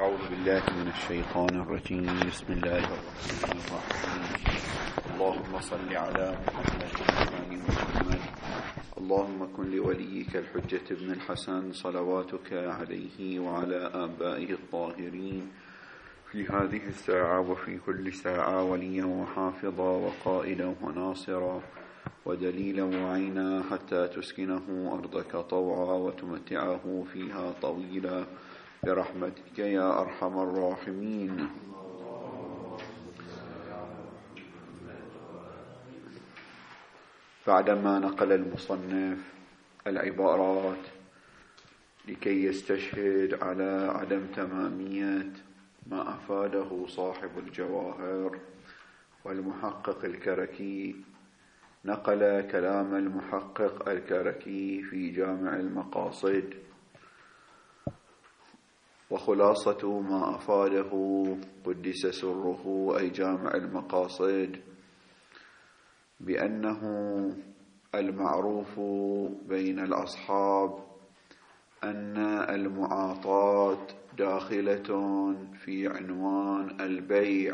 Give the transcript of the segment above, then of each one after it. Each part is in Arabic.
أعوذ بالله من الشيطان الرجيم. بسم الله الرحمن الرحيم. اللهم صل على محمد وآل محمد. اللهم كن لوليك الحجة ابن الحسن صلواتك عليه وعلى آبائه الطاهرين في هذه الساعة وفي كل ساعة وليا وحافظا وقائدا وناصرا ودليلا وعينا حتى تسكنه أرضك طوعا وتمتعه فيها طويلا برحمتك يا أرحم الراحمين. بعدما نقل المصنف العبارات لكي يستشهد على عدم تمامية ما أفاده صاحب الجواهر والمحقق الكركي، نقل كلام المحقق الكركي في جامع المقاصد، وخلاصة ما أفاده قدس سره أي جامع المقاصد بأنه المعروف بين الأصحاب أن المعاطاة داخلة في عنوان البيع،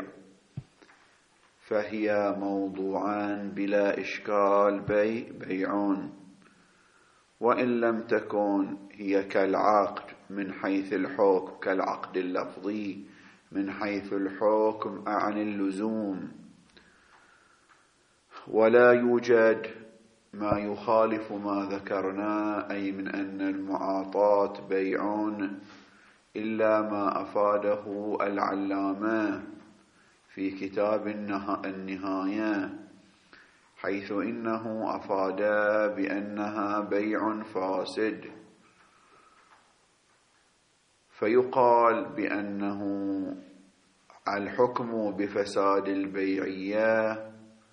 فهي موضوعان بلا إشكال بيع، وإن لم تكن هي كالعقد من حيث الحكم، كالعقد اللفظي من حيث الحكم عن اللزوم، ولا يوجد ما يخالف ما ذكرنا أي من أن المعاطاة بيع إلا ما أفاده العلامة في كتاب النهاية، حيث إنه أفاد بأنها بيع فاسد، فيقال بأنه الحكم بفساد البيعية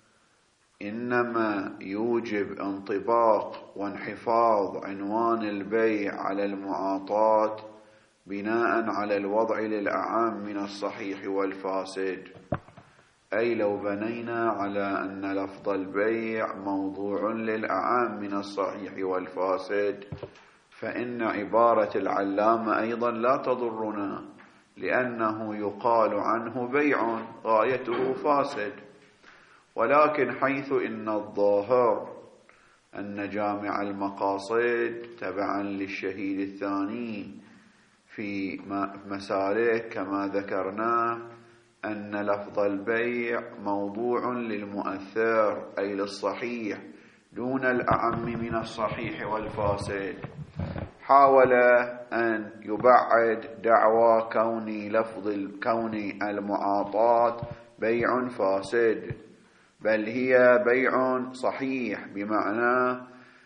إنما يوجب انطباق وانحفاظ عنوان البيع على المعاطاة بناء على الوضع للأعم من الصحيح والفاسد، أي لو بنينا على أن لفظ البيع موضوع للأعم من الصحيح والفاسد فإن عبارة العلامة أيضا لا تضرنا، لأنه يقال عنه بيع غايته فاسد، ولكن حيث إن الظاهر أن جامع المقاصد تبعا للشهيد الثاني في مسالك كما ذكرنا أن لفظ البيع موضوع للمؤثر أي للصحيح دون الأعم من الصحيح والفاسد، حاول أن يبعد دعوى كون المعاطاة بيع فاسد، بل هي بيع صحيح بمعنى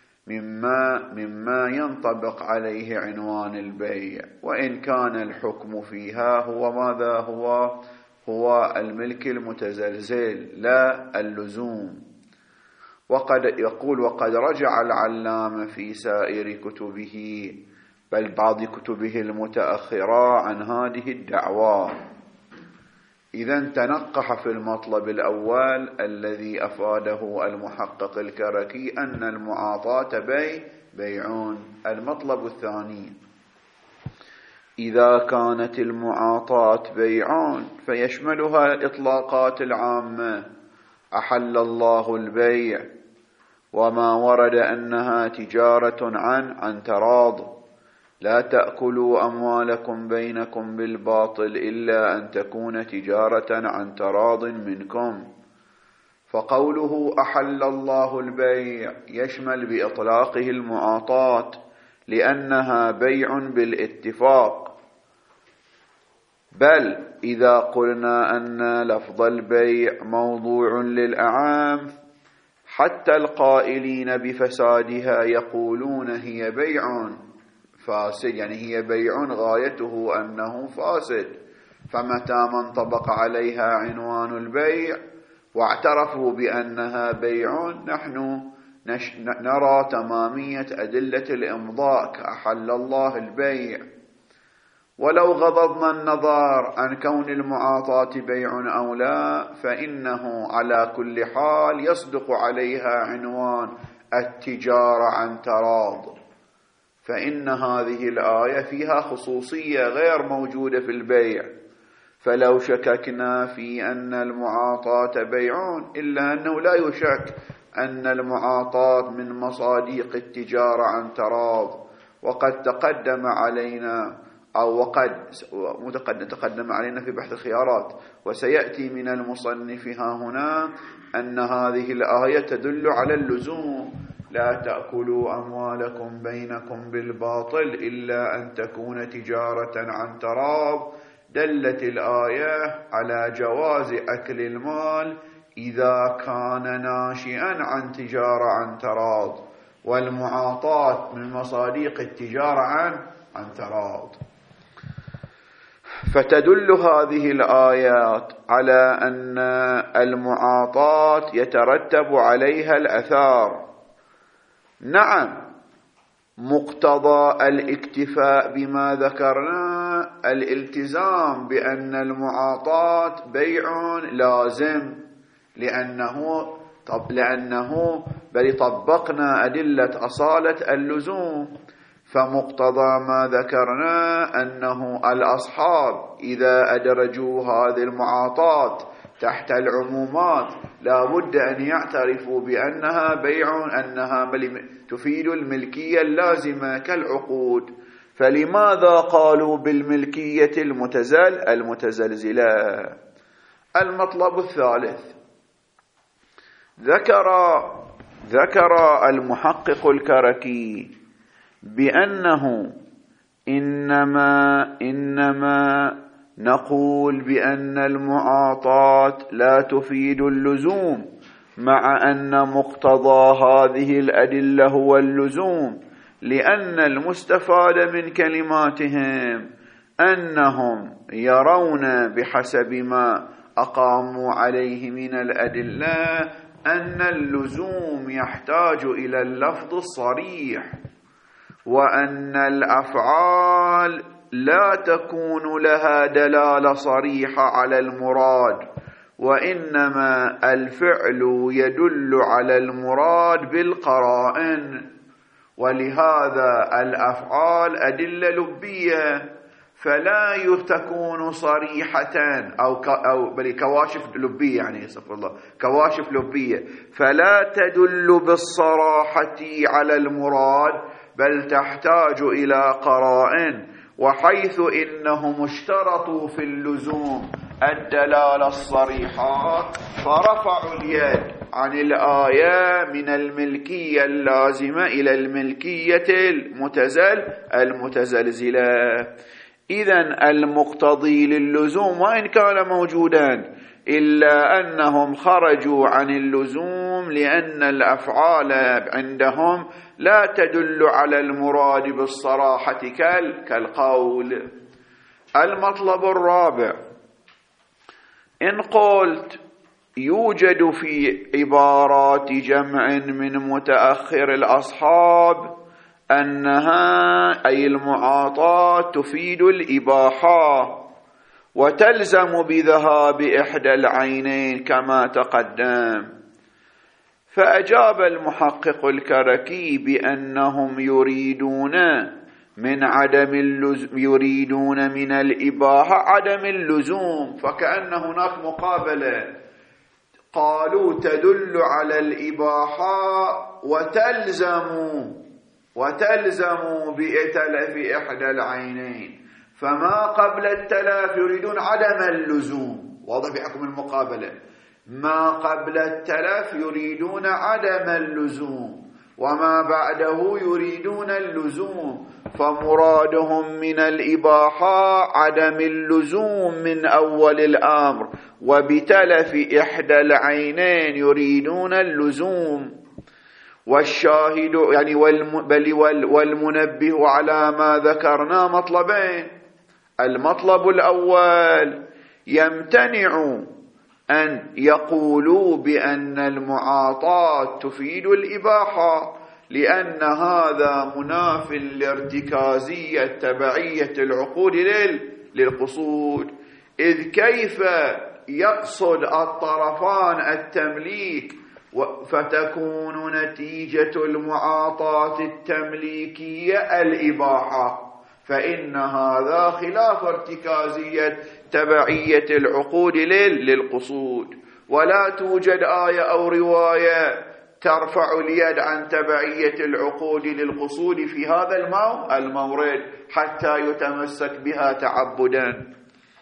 مما ينطبق عليه عنوان البيع، وإن كان الحكم فيها هو ماذا هو الملك المتزلزل لا اللزوم. وقد رجع العلامة في سائر كتبه بل بعض كتبه المتأخرة عن هذه الدعوى، إذن تنقح في المطلب الأول الذي أفاده المحقق الكركي أن المعاطاة بيع. المطلب الثاني: إذا كانت المعاطاة بيع فيشملها الإطلاقات العامة أحل الله البيع، وما ورد أنها تجارة عن تراض، لا تأكلوا أموالكم بينكم بالباطل إلا أن تكون تجارة عن تراض منكم، فقوله أحل الله البيع يشمل بإطلاقه المعاطاة لأنها بيع بالاتفاق، بل إذا قلنا أن لفظ البيع موضوع للأعام حتى القائلين بفسادها يقولون هي بيع فاسد، يعني هي بيع غايته أنه فاسد، فمتى ما انطبق عليها عنوان البيع واعترفوا بأنها بيع نحن نرى تمامية أدلة الإمضاء كأحل الله البيع. ولو غضضنا النظر عن كون المعاطاة بيع أو لا فإنه على كل حال يصدق عليها عنوان التجارة عن تراض، فإن هذه الآية فيها خصوصية غير موجودة في البيع. فلو شككنا في أن المعاطاة بيع، إلا أنه لا يشك أن المعاطاة من مصاديق التجارة عن تراض. وقد تقدم علينا تقدم علينا في بحث الخيارات، وسيأتي من المصنف هنا أن هذه الآية تدل على اللزوم: لا تأكلوا أموالكم بينكم بالباطل إلا أن تكون تجارة عن تراض. دلت الآية على جواز أكل المال إذا كان ناشئا عن تجارة عن تراض، والمعاطاة من مصاديق التجارة عن تراض. فتدل هذه الآيات على أن المعاطاة يترتب عليها الآثار. نعم، مقتضى الاكتفاء بما ذكرنا الالتزام بأن المعاطاة بيع لازم، لأنه بل طبقنا أدلة أصالة اللزوم. فمقتضى ما ذكرنا أنه الأصحاب إذا أدرجوا هذه المعاطاة تحت العمومات لا بد أن يعترفوا بأنها بيع، أنها تفيد الملكية اللازمة كالعقود. فلماذا قالوا بالملكية المتزلزلة؟ المطلب الثالث، ذكر المحقق الكركي بأنه إنما نقول بأن المعاطاة لا تفيد اللزوم، مع أن مقتضى هذه الأدلة هو اللزوم، لأن المستفاد من كلماتهم أنهم يرون بحسب ما أقاموا عليه من الأدلة أن اللزوم يحتاج إلى اللفظ الصريح، وأن الأفعال لا تكون لها دلالة صريحة على المراد، وإنما الفعل يدل على المراد بالقرائن. ولهذا الأفعال أدلة لبية فلا تكون صريحة أو بل كواشف لبية، يعني استغفر الله، كواشف لبية فلا تدل بالصراحة على المراد، بل تحتاج إلى قرائن. وحيث إنهم اشترطوا في اللزوم الدلالة الصريحة، فرفعوا اليد عن الآية من الملكية اللازمة إلى الملكية المتزلزلة. إذن المقتضي للزوم وإن كان موجودا، إلا أنهم خرجوا عن اللزوم لأن الأفعال عندهم لا تدل على المراد بالصراحة كالقول. المطلب الرابع، إن قلت يوجد في عبارات جمع من متأخر الأصحاب أنها أي المعاطاة تفيد الإباحة وتلزم بذهاب إحدى العينين كما تقدم، فأجاب المحقق الكركي بأنهم يريدون من الإباحة عدم اللزوم، فكأن هناك مقابلة. قالوا تدل على الإباحة وتلزم بإتلاف إحدى العينين، فما قبل التلاف يريدون عدم اللزوم، واضح بحكم المقابلة. ما قبل التلف يريدون عدم اللزوم، وما بعده يريدون اللزوم، فمرادهم من الإباحة عدم اللزوم من أول الأمر، وبتلف إحدى العينين يريدون اللزوم. والشاهد يعني والمنبه على ما ذكرنا مطلبين. المطلب الأول، يمتنع أن يقولوا بأن المعاطاة تفيد الإباحة، لأن هذا مناف لارتكازية تبعية العقود للقصود. إذ كيف يقصد الطرفان التمليك فتكون نتيجة المعاطاة التمليكية الإباحة، فإن هذا خلاف ارتكازية تبعية العقود للقصود. ولا توجد آية أو رواية ترفع اليد عن تبعية العقود للقصود في هذا المورد حتى يتمسك بها تعبدا.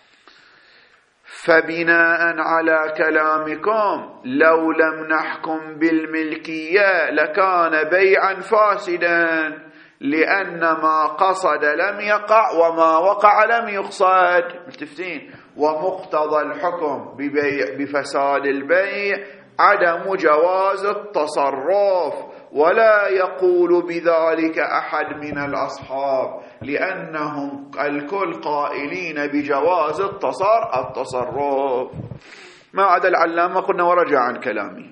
فبناء على كلامكم لو لم نحكم بالملكية لكان بيعا فاسدا، لأن ما قصد لم يقع وما وقع لم يقصد. متفقين؟ ومقتضى الحكم بفساد البيع عدم جواز التصرف، ولا يقول بذلك أحد من الأصحاب، لأنهم الكل قائلين بجواز التصرف. ما عدا العلامة قلنا ورجع عن كلامه.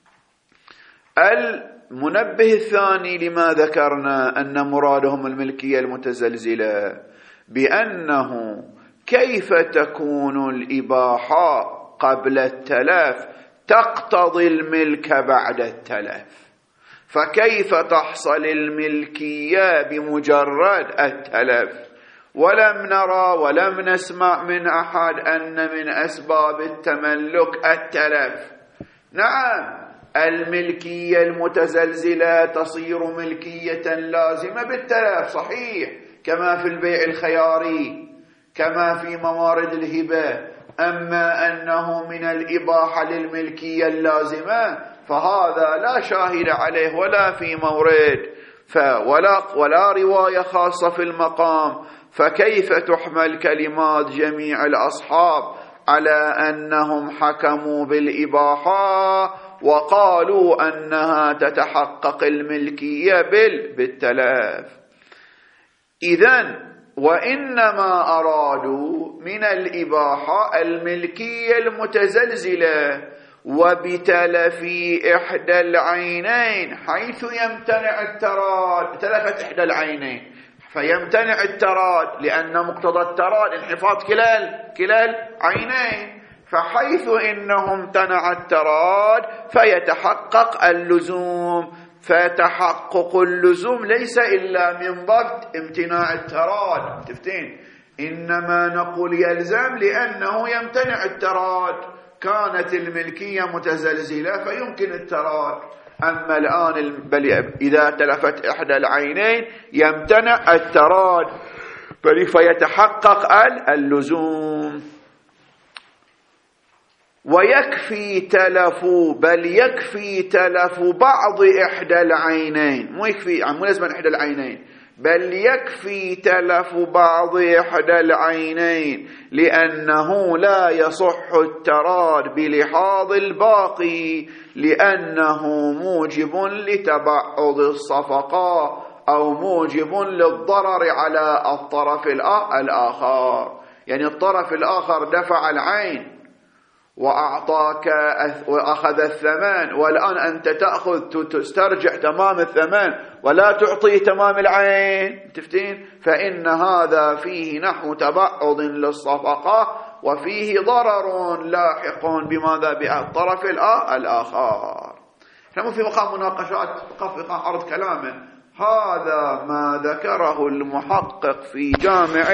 المنبه الثاني لما ذكرنا أن مرادهم الملكية المتزلزلة، بأنه كيف تكون الإباحة قبل التلف تقتضي الملك بعد التلف، فكيف تحصل الملكية بمجرد التلف؟ ولم نرى ولم نسمع من أحد أن من أسباب التملك التلف. نعم، الملكية المتزلزلة تصير ملكية لازمة بالتلف، صحيح، كما في البيع الخياري، كما في موارد الهبة. أما أنه من الإباحة للملكية اللازمة فهذا لا شاهد عليه ولا في مورد ولا رواية خاصة في المقام. فكيف تحمل كلمات جميع الأصحاب على أنهم حكموا بالإباحة وقالوا أنها تتحقق الملكية بالتلف؟ إذن وإنما أرادوا من الإباحة الملكية المتزلزلة وبتلف إحدى العينين، حيث يمتنع التراد. تلفت إحدى العينين فيمتنع التراد، لأن مقتضى التراد انحفاظ كلا العينين، فحيث إنه امتنع التراد فيتحقق اللزوم. فتحقق اللزوم ليس إلا من ضبط امتناع التراد. تفتين؟ إنما نقول يلزم لأنه يمتنع التراد. كانت الملكية متزلزلة فيمكن التراد، أما الآن إذا تلفت إحدى العينين يمتنع التراد فيتحقق اللزوم. ويكفي تلف، بل يكفي تلف بعض إحدى العينين، مو يكفي، مو لازم إحدى العينين، بل يكفي تلف بعض إحدى العينين، لأنه لا يصح التراد بلحاظ الباقي، لأنه موجب لتبعض الصفقة أو موجب للضرر على الطرف الآخر. يعني الطرف الآخر دفع العين وأعطاك وأخذ الثمن، والآن أنت تسترجع تمام الثمن ولا تعطي تمام العين. تفتين؟ فإن هذا فيه نحو تبعض للصفقة وفيه ضرر لاحق بماذا؟ بالطرف الآخر. نحن في مقام مناقشات، في مقام عرض كلامه. هذا ما ذكره المحقق في جامع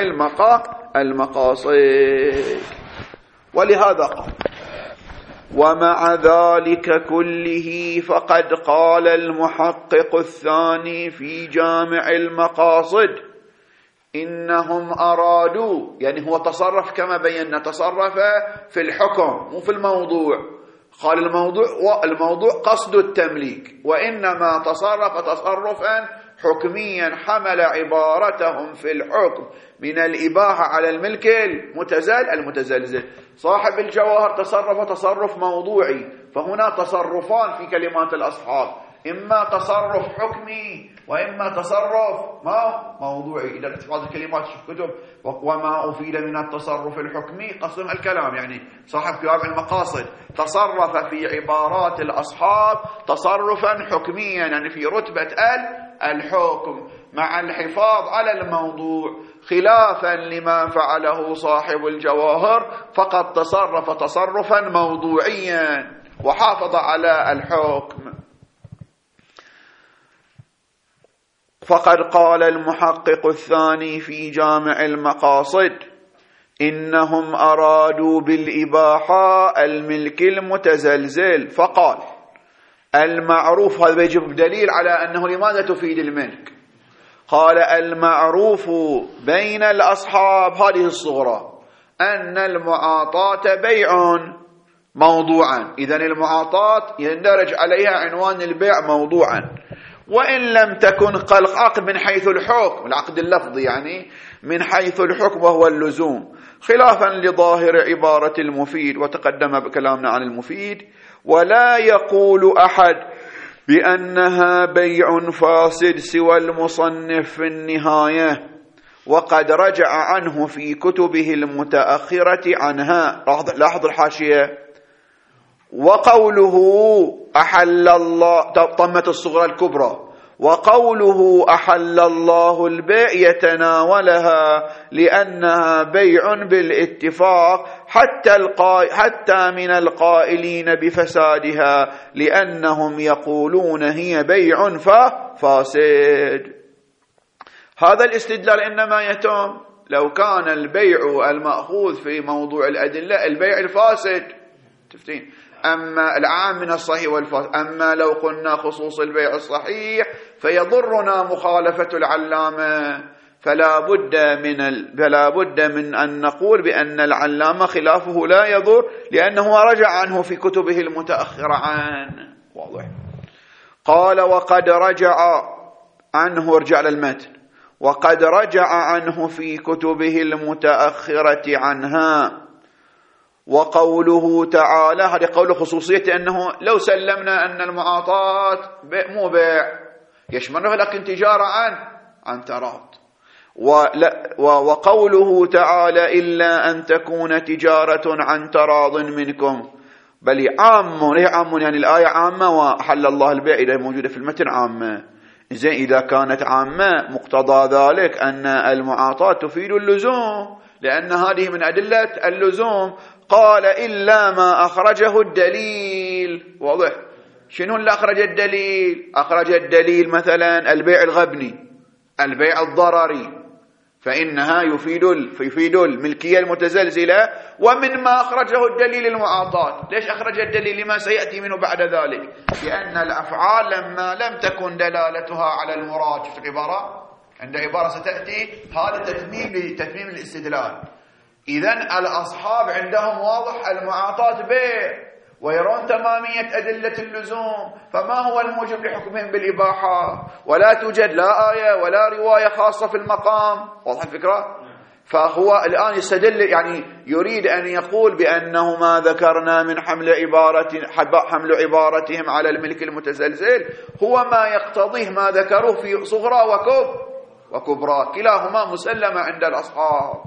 المقاصد. ولهذا قال: ومع ذلك كله فقد قال المحقق الثاني في جامع المقاصد إنهم أرادوا، يعني هو تصرف كما بينا، تصرف في الحكم مو في الموضوع. قال الموضوع قصد التمليك، وإنما تصرف تصرفا حكميا حمل عبارتهم في الحكم من الإباحة على الملك المتزلزل. صاحب الجواهر تصرف تصرف موضوعي، فهنا تصرفان في كلمات الأصحاب، إما تصرف حكمي وإما تصرف موضوعي. إذا اتفاض الكلمات في كتب وما أفيد من التصرف الحكمي قسم الكلام، يعني صاحب جواب المقاصد تصرف في عبارات الأصحاب تصرفا حكميا، يعني في رتبة الحكم مع الحفاظ على الموضوع، خلافا لما فعله صاحب الجواهر فقد تصرف تصرفا موضوعيا. وحافظ على الحكم. فقد قال المحقق الثاني في جامع المقاصد إنهم أرادوا بالإباحة الملك المتزلزل، فقال المعروف، هذا يجب دليل على أنه لماذا تفيد الملك. قال المعروف بين الأصحاب، هذه الصغرى، أن المعاطاة بيع موضوعا، إذن المعاطاة يندرج عليها عنوان البيع موضوعا، وإن لم تكن عقد من حيث الحكم، العقد اللفظي يعني من حيث الحكم وهو اللزوم، خلافا لظاهر عبارة المفيد، وتقدم بكلامنا عن المفيد. ولا يقول أحد بأنها بيع فاسد سوى المصنف في النهاية، وقد رجع عنه في كتبه المتأخرة عنها. لاحظ الحاشية: وقوله أحل الله، طمة الصغرى الكبرى، وقوله أحل الله البيع يتناولها لأنها بيع بالاتفاق حتى من القائلين بفسادها، لأنهم يقولون هي بيع فاسد. هذا الاستدلال إنما يتم لو كان البيع المأخوذ في موضوع الأدلة البيع الفاسد، تفتين، أما العام من الصحيح والفاسد. أما لو قلنا خصوص البيع الصحيح فيضرنا مخالفة العلامة، فلا بد من أن نقول بأن العلامة خلافه لا يضر، لأنه رجع عنه في كتبه المتأخرة عنه. واضح. قال وقد رجع عنه، ارجع للمتن، وقد رجع عنه في كتبه المتأخرة عنها. وقوله تعالى، هذه قول خصوصية، أنه لو سلمنا أن المعاطاة مو بيع يشمله لكن تجارة عن تراض. وقوله تعالى إلا أن تكون تجارة عن تراض منكم، بل عام، هي عام يعني الآية عامة، وحل الله البيع إذا موجودة في المتن عامة. زين، إذا كانت عامة مقتضى ذلك أن المعاطاة تفيد اللزوم، لأن هذه من أدلة اللزوم. قال إلا ما أخرجه الدليل. واضح. شنو اللي أخرج الدليل؟ أخرج الدليل مثلا البيع الغبني، البيع الضرري، فإنها يفيد الملكية المتزلزلة. ومن ما أخرجه الدليل المعاطاة. ليش أخرج الدليل؟ لما سيأتي منه بعد ذلك، لأن الأفعال لما لم تكن دلالتها على المراد في العبارة، عند عبارة ستأتي هذا تتميم الاستدلال. إذن الأصحاب عندهم واضح المعاطاة بيع، ويرون تمامية أدلة اللزوم، فما هو الموجب لحكمهم بالإباحة؟ ولا توجد لا آية ولا رواية خاصة في المقام. واضح الفكرة؟ فهو الآن يستدل، يعني يريد أن يقول بأنه ما ذكرنا من حمل عبارتهم على الملك المتزلزل هو ما يقتضيه ما ذكروه في صغرى وكبرى، كلاهما مسلمة عند الأصحاب.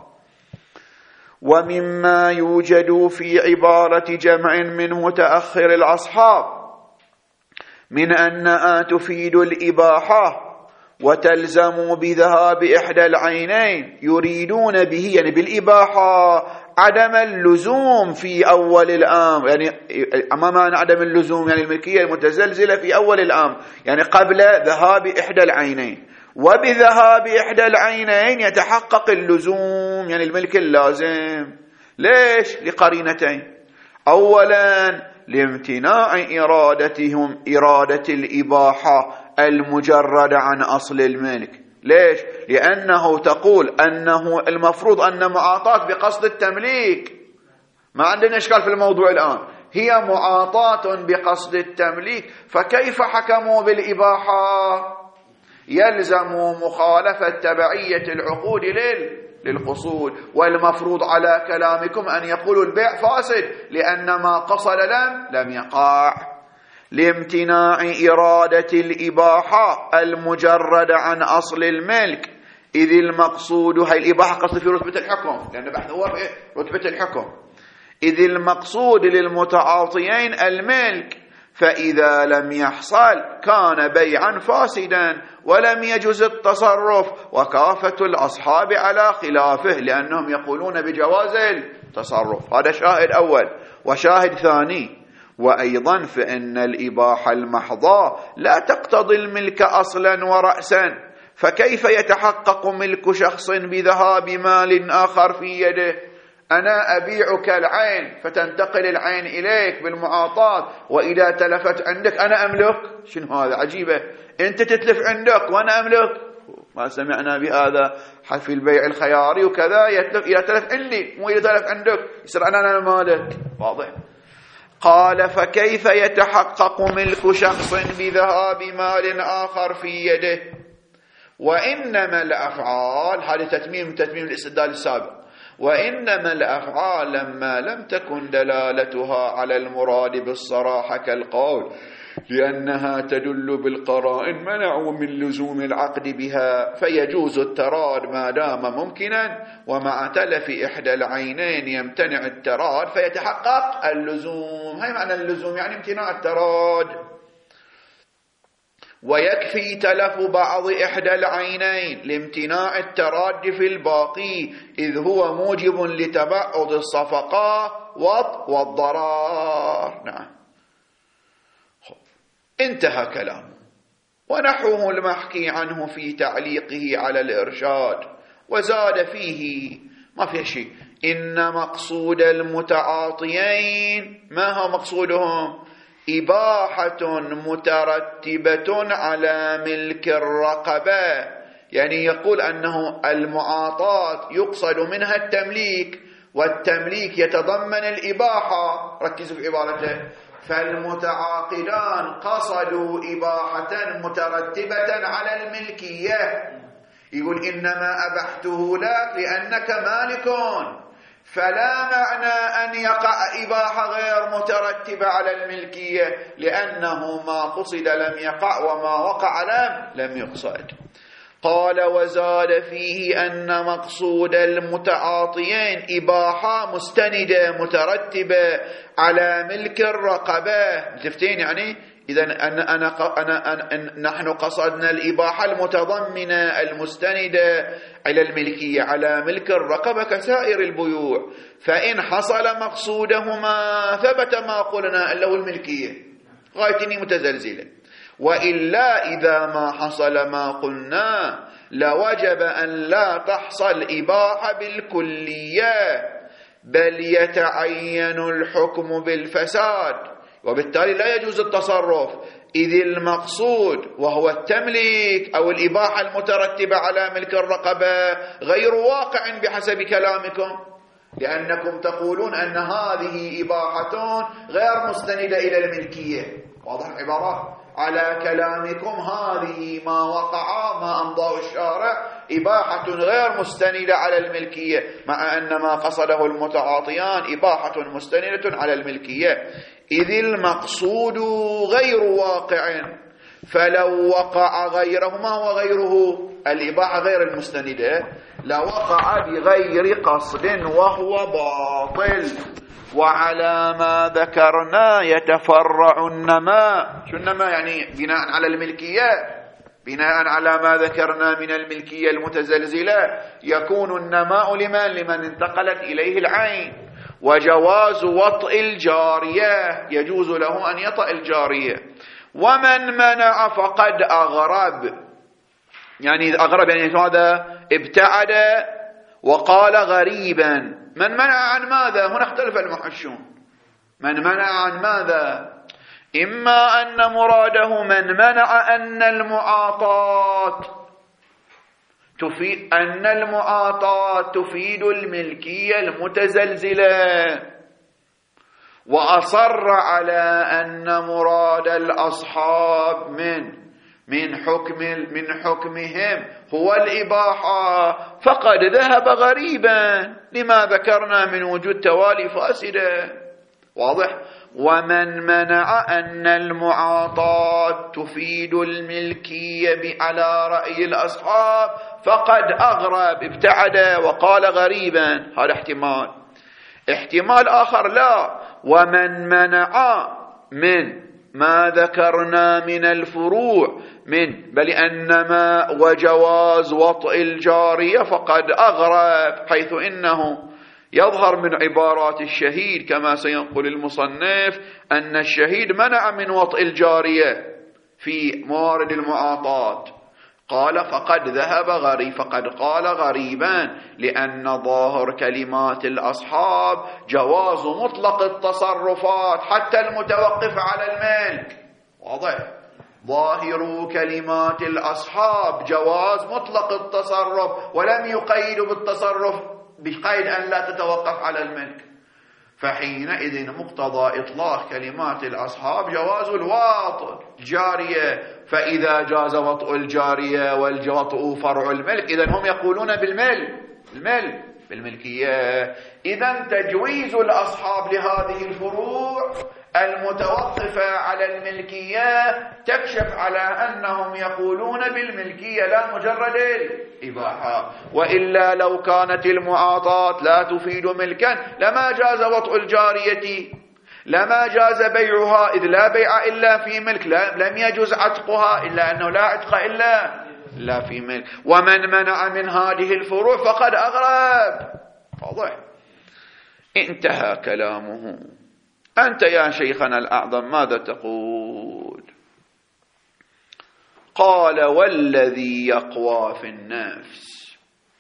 ومما يوجد في عبارة جمع من متأخر الأصحاب من أنها تفيد الإباحة وتلزم بذهاب إحدى العينين، يريدون به يعني بالإباحة عدم اللزوم في أول الأمر، يعني أمامنا عدم اللزوم يعني الملكية المتزلزلة في أول الأمر، يعني قبل ذهاب إحدى العينين. وبذهاب إحدى العينين يتحقق اللزوم، يعني الملك اللازم. ليش؟ لقرينتين. أولا لامتناع إرادة الإباحة المجرد عن أصل الملك. ليش؟ لأنه تقول أنه المفروض أن معاطاة بقصد التمليك، ما عندنا إشكال في الموضوع الآن، هي معاطاة بقصد التمليك، فكيف حكموا بالإباحة؟ يلزم مخالفة تبعية العقود للقصود، والمفروض على كلامكم أن يقولوا البيع فاسد لأن ما قصد لم يقع. لامتناع إرادة الإباحة المجرد عن أصل الملك، إذ المقصود هي الإباحة قصد في رتبة الحكم، لأن بحث هو رتبة الحكم، إذ المقصود للمتعاطيين الملك، فإذا لم يحصل كان بيعا فاسدا ولم يجوز التصرف، وكافة الأصحاب على خلافه لأنهم يقولون بجواز التصرف. هذا شاهد أول. وشاهد ثاني، وأيضا فإن الإباحة المحضة لا تقتضي الملك أصلا ورأسا، فكيف يتحقق ملك شخص بذهاب مال آخر في يده؟ أنا أبيعك العين فتنتقل العين إليك بالمعاطاة، وإذا تلفت عندك أنا أملك. شنو هذا؟ عجيبة، أنت تتلف عندك وأنا أملك. ما سمعنا بهذا في البيع الخياري وكذا، إذا تلف عندي مو إذا تلف عندك يصير أنا المالك. واضح؟ قال فكيف يتحقق ملك شخص بذهاب مال آخر في يده؟ وإنما الأفعال، هذا تتميم الاستدلال السابق، وإنما الأفعال لما لم تكن دلالتها على المراد بالصراحة كالقول لأنها تدل بالقرائن منعوا من لزوم العقد بها، فيجوز التراد ما دام ممكنا، ومع تلف إحدى العينين يمتنع التراد فيتحقق اللزوم. هاي معنى اللزوم، يعني امتناع التراد. ويكفي تلف بعض إحدى العينين لامتناع التراد في الباقي، إذ هو موجب لتبعض الصفقة والضرار. نعم، انتهى كلامه. ونحوه المحكي عنه في تعليقه على الإرشاد، وزاد فيه ما في شيء: إن مقصود المتعاطيين، ما هو مقصودهم؟ إباحة مترتبة على ملك الرقبة، يعني يقول أنه المعاطاة يقصد منها التمليك، والتمليك يتضمن الإباحة. ركزوا في عبارته: فالمتعاقدان قصدوا إباحة مترتبة على الملكية. يقول إنما أبحته لك لأنك مالك، فلا معنى أن يقع إباحة غير مترتبة على الملكية، لأنه ما قصد لم يقع وما وقع لم يقصد. قال وزاد فيه أن مقصود المتعاطيين إباحة مستندة مترتبة على ملك الرقبة. تفتين يعني إذا نحن قصدنا الإباحة المتضمنة المستندة على الملكية على ملك الرقبة كسائر البيوع، فإن حصل مقصودهما ثبت ما قلنا له الملكية غايتني متزلزلة، وإلا إذا ما حصل ما قلنا لوجب أن لا تحصل إباحة بالكلية، بل يتعين الحكم بالفساد، وبالتالي لا يجوز التصرف، إذ المقصود وهو التمليك أو الإباحة المترتبة على ملك الرقبة غير واقع بحسب كلامكم، لأنكم تقولون أن هذه إباحة غير مستندة إلى الملكية. واضح العبارة؟ على كلامكم هذه ما وقع ما أمضاه الشارع إباحة غير مستندة على الملكية، مع أن ما قصده المتعاطيان إباحة مستندة على الملكية، إذ المقصود غير واقع، فلو وقع غيرهما وغيره الإباحة غير المستندة لوقع بغير قصد وهو باطل. وعلى ما ذكرنا يتفرع النماء. شو النماء؟ يعني بناء على الملكية، بناء على ما ذكرنا من الملكية المتزلزلة يكون النماء لمن انتقلت إليه العين. وجواز وطئ الجارية، يجوز له أن يطأ الجارية. ومن منع فقد أغرب، يعني أغرب يعني هذا ابتعد وقال غريبا. من منع عن ماذا؟ هنا اختلف المحشون. من منع عن ماذا؟ إما أن مراده من منع أن المعاطاة تفيد الملكية المتزلزلة، وأصر على أن مراد الأصحاب من حكمهم هو الإباحة، فقد ذهب غريبا لما ذكرنا من وجود توالي فاسدة. واضح؟ ومن منع أن المعاطاة تفيد الملكية على رأي الأصحاب فقد أغرب، ابتعد وقال غريبا. هذا احتمال آخر لا، ومن منع من ما ذكرنا من الفروع بل أنما وجواز وطئ الجارية فقد أغرب، حيث إنه يظهر من عبارات الشهيد كما سينقل المصنف أن الشهيد منع من وطئ الجارية في موارد المعاطاة. قال فقد قال غريبا لأن ظاهر كلمات الأصحاب جواز مطلق التصرفات حتى المتوقف على الملك. واضح؟ ظاهر كلمات الأصحاب جواز مطلق التصرف ولم يقيدوا بالتصرف بقيد أن لا تتوقف على الملك. فحينئذ مقتضى إطلاق كلمات الأصحاب جواز الوطء الجارية. فإذا جاز وطء الجارية والوطء فرع الملك إذن هم يقولون بالملكية. إذن تجويز الأصحاب لهذه الفروع المتوقفة على الملكية تكشف على أنهم يقولون بالملكية لا مجرد الإباحة. وإلا لو كانت المعاطاة لا تفيد ملكا لما جاز وطء الجارية، لما جاز بيعها، إذ لا بيع إلا في ملك، لم يجوز عتقها إلا أنه لا عتق إلا في ملك. ومن منع من هذه الفروع فقد أغرب. واضح؟ انتهى كلامه. أنت يا شيخنا الأعظم ماذا تقول؟ قال والذي يقوى في النفس.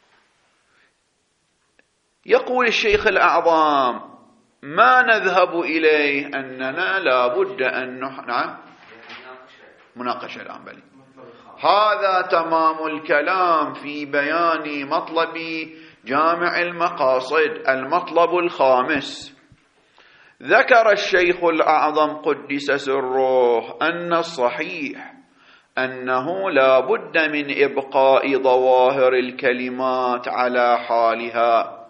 يقول الشيخ الأعظم ما نذهب إليه أننا لا بد أن نعم مناقشة الآن بلي. هذا تمام الكلام في بيان مطلب جامع المقاصد. المطلب الخامس ذكر الشيخ الأعظم قدس سره أن الصحيح أنه لا بد من إبقاء ظواهر الكلمات على حالها،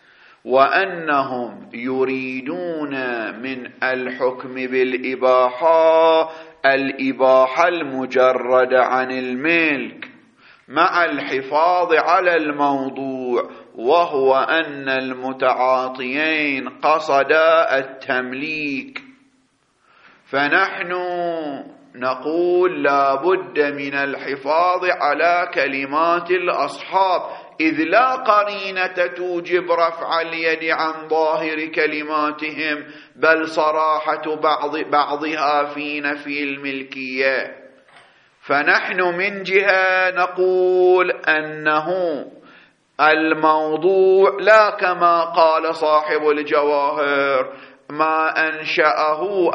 وأنهم يريدون من الحكم بالإباحة الإباحة المجردة عن الملك مع الحفاظ على الموضوع، وهو أن المتعاطيين قصدا التمليك. فنحن نقول لا بد من الحفاظ على كلمات الأصحاب، إذ لا قرينة توجب رفع اليد عن ظاهر كلماتهم، بل صراحة بعضها في نفي الملكية. فنحن من جهة نقول أنه الموضوع لا كما قال صاحب الجواهر ما أنشأه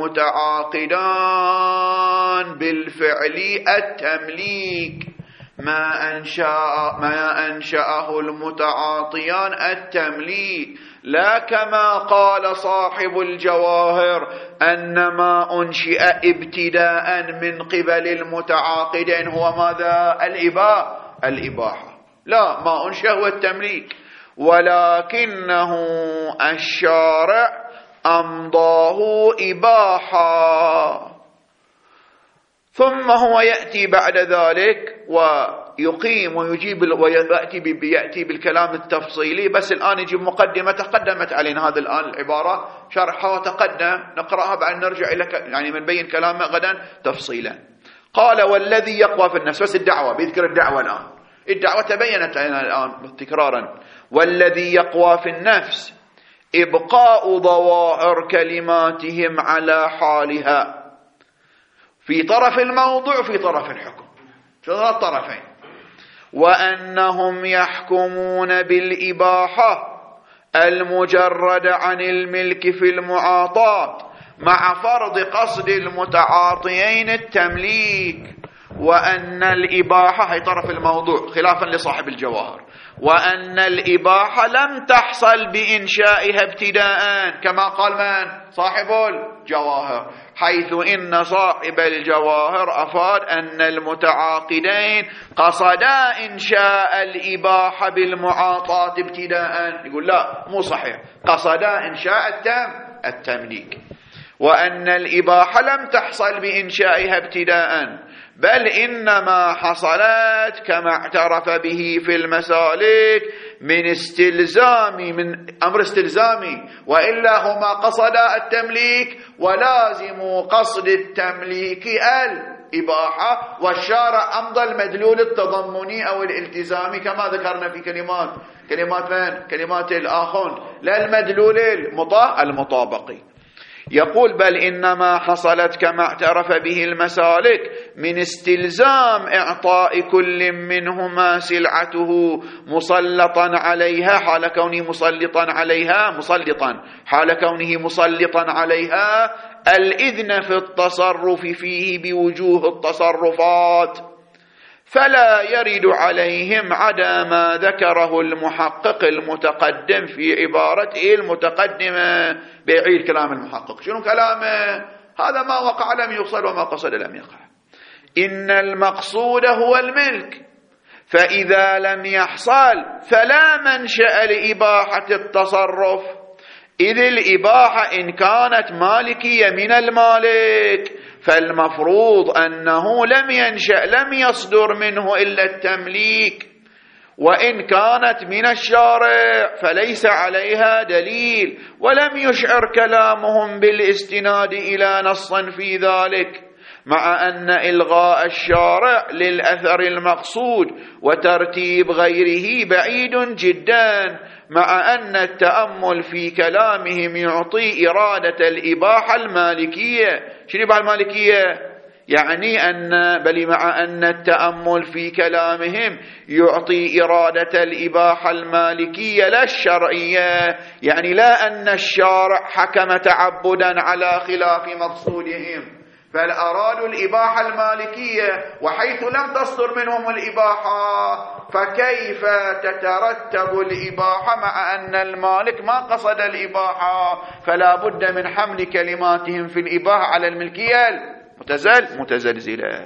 المتعاقدان بالفعل التمليك، ما أنشأه المتعاطيان التمليك، لا كما قال صاحب الجواهر أن ما أنشئ ابتداء من قبل المتعاقدين هو ماذا؟ الإباحة. لا، ما أنشئ هو التمليك، ولكنه الشارع أمضاه إباحة. ثم هو يأتي بعد ذلك ويقيم ويجيب ويأتي بالكلام التفصيلي. بس الآن يجيب مقدمة تقدمت علينا هذا الآن العبارة شرحها وتقدم، نقرأها بعد نرجع إلى يعني بنبين كلامه غدا تفصيلا. قال والذي يقوى في النفس، بس الدعوة بيذكر الدعوة الآن، الدعوة تبينت لنا الآن تكرارا. والذي يقوى في النفس إبقاء ظواهر كلماتهم على حالها في طرف الموضوع وفي طرف الحكم، شو الطرفين، وأنهم يحكمون بالإباحة المجردة عن الملك في المعاطاة مع فرض قصد المتعاطيين التمليك، وأن الإباحة هي طرف الموضوع خلافا لصاحب الجواهر، وأن الإباحة لم تحصل بإنشائها ابتداء كما قال من؟ صاحب الجواهر، حيث إن صاحب الجواهر أفاد أن المتعاقدين قصدا إنشاء الإباحة بالمعاطاة ابتداء. يقول لا، مو صحيح، قصدا إنشاء التمليك، وأن الإباحة لم تحصل بإنشائها ابتداء، بل إنما حصلت كما اعترف به في المسالك من أمر استلزامي، وإلا هما قصدا التمليك ولازم قصد التمليك الإباحة، والشارع أمضى المدلول التضمني أو الالتزامي كما ذكرنا في كلمات الآخون، لا المدلول المطابقي. يقول بل إنما حصلت كما اعترف به المسالك من استلزام إعطاء كل منهما سلعته مسلطا عليها حال كونه مسلطا عليها الإذن في التصرف فيه بوجوه التصرفات، فلا يرد عليهم عدا ما ذكره المحقق المتقدم في عبارته المتقدمة. بيعيد كلام المحقق. شنو كلامه؟ هذا ما وقع لم يقصد وما قصد لم يقع. إن المقصود هو الملك، فإذا لم يحصل فلا منشأ لإباحة التصرف، إذ الإباحة إن كانت مالكية من المالك فالمفروض أنه لم يصدر منه إلا التمليك، وإن كانت من الشارع فليس عليها دليل، ولم يشعر كلامهم بالاستناد إلى نص في ذلك، مع أن إلغاء الشارع للأثر المقصود وترتيب غيره بعيد جدا، مع أن التأمل في كلامهم يعطي إرادة الإباحة المالكية. شنو الإباحة المالكية؟ يعني مع أن التأمل في كلامهم يعطي إرادة الإباحة المالكية لا الشرعية، يعني لا أن الشارع حكم تعبدا على خلاف مقصودهم، بل أرادوا الإباحة المالكية، وحيث لم تصدر منهم الإباحة فكيف تترتب الإباحة مع أن المالك ما قصد الإباحة؟ فلا بد من حمل كلماتهم في الإباحة على الملكية متزلزلة.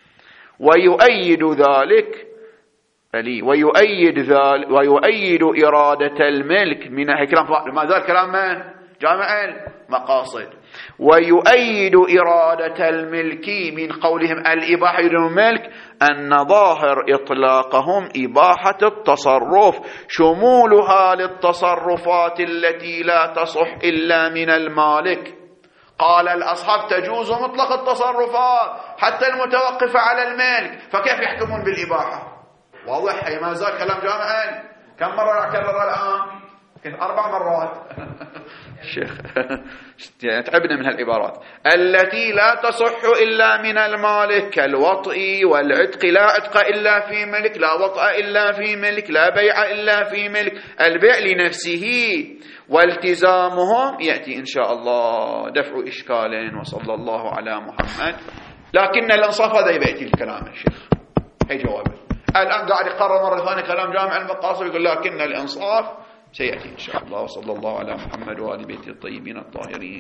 ويؤيد إرادة الملك من كلام ما زال كلام من جامع المقاصد، ويؤيد إرادة الملك من قولهم الإباحة يريدون الملك أن ظاهر إطلاقهم إباحة التصرف شمولها للتصرفات التي لا تصح إلا من المالك. قال الأصحاب تجوز مطلق التصرفات حتى المتوقفة على الملك، فكيف يحكمون بالإباحة؟ واضح ما زال كلام جامع. كم مرة أكرر الآن؟ 4 مرات. شيخ تعبنا من هالعبارات التي لا تصح إلا من المالك، كالوطء والعتق، لا عتق إلا في ملك، لا وطء إلا في ملك، لا بيع إلا في ملك، البيع لنفسه، والتزامهم يأتي إن شاء الله دفع إشكال. وصلى الله على محمد. لكن الإنصاف هذا يأتي الكلام الشيخ هي جوابه. الآن قاعد يقرر مرة ثانية كلام جامع المقاصد يقول لكن الإنصاف سيأتي إن شاء الله. وصلى الله على محمد وآل بيته الطيبين الطاهرين.